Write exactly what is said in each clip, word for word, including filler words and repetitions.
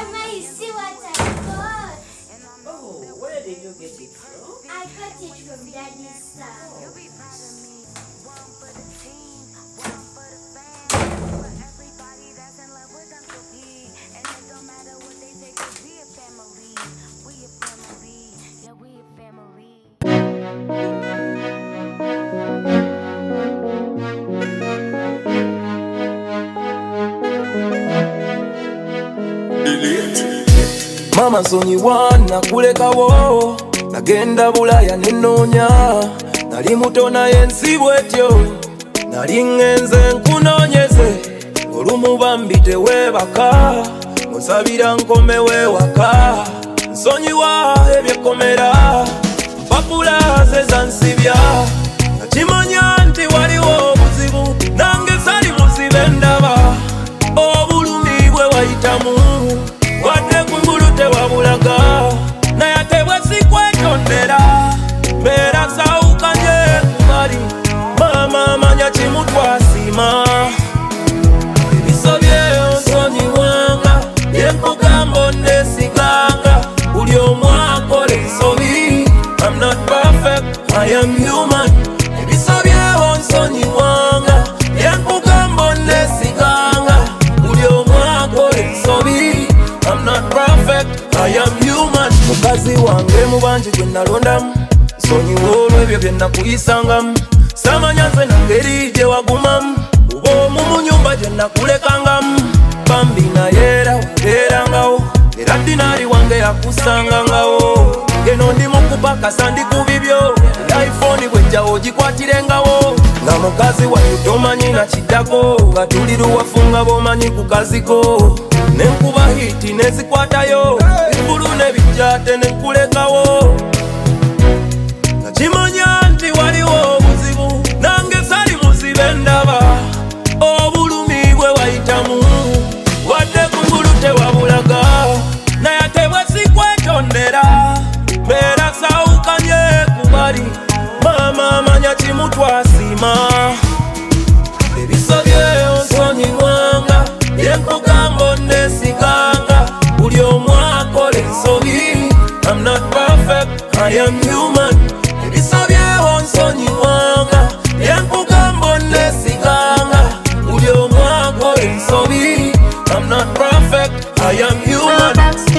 Grandma, you see what I got? Oh, where did you get it from? I got it from Daddy's side. Oh. Mama nsonyiwa nakulekawo nagenda Bulaya nenoonya nali muto naye nsi bwetyo nali ngenze nkunoonyeze olumu bambi teweebaka onsabira nkomewo ewaka nsonyiwa ebyekkomera mpapula ze zansibya nakimanya nti waliwo obuzibu nange sali muzibe ndaba obulumi bwe wayitamu wadde kungulu tewabulaga naye ate bwe sikwetondera mbeera sawukanye kubali maama manya kimu twasiima ebisobye onsonyiwanga byempugamba onneesiganga buli omu akola ensobi I'm not perfect, I am human ebisobye onsonyiwanga byempugamba onneesiganga buli omu akola ensobi I'm not perfect, I am human mukazi wange mu bangi gwe nalondamu nsonyiwa olw'ebyo bye nakuyisangamu samanya nze nangeri gye wagumamu oba omu mu nyumba gye nakulekangamu bambi naye era wabeerangawo era dinaali wange yakusangangawo geno ndi mukupakasa ndi ku bibyo iphone bwejjawo gikwatirengawo nga mukazi wange tomanyi nakiddako nga tuli luwafunga b'omanyi ku kaziko nenkuba hiti nezikwatayo ebulu nebijjate nenkulekawo nakimanya nti waliwo obuzibu nange sali muzibe ndaba obulumi bwe wayitamu wadde kungulu tewabulaga naye ate bwe sikwetondera mbeera sawukanye kubali maama manya kimu twasiima ebisobye onsonyiwanga byempugamba onneesiganga buli omu akola ensobi I'm not perfect, I am human ebisobye onsonyiwanga byempugamba onneesiganga buli omu akola ensobi I'm not perfect, I am human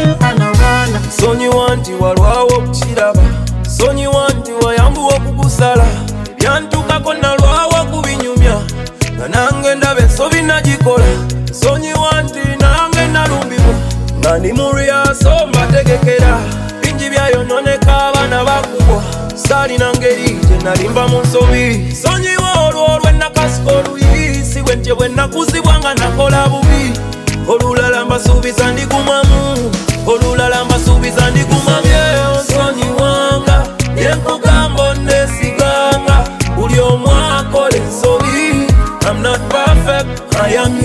nsonyiwa nti walwawo okukiraba nsonyiwa nti wayambuwa okugusala ebyantukako nalwawo kubinyumya nga nange ndaba ensobi nagikola nsonyiwa nti nange nalumbibwa nga ndi mu ryaso mbategekera bingi byayononeka abaana bakubwa saalina ngeri gye nalimba mu nsobi nsonyiwa olwo lwennakasika oluyisi bwe ntye bwe nakuzibwa nga nakola bubi olulala mbasuubiza ndigumamu olulala mbasuubiza ndigumamu onsonyiwanga byempugamba onneesiganga buli omu akola ensobi I'm not perfect, I am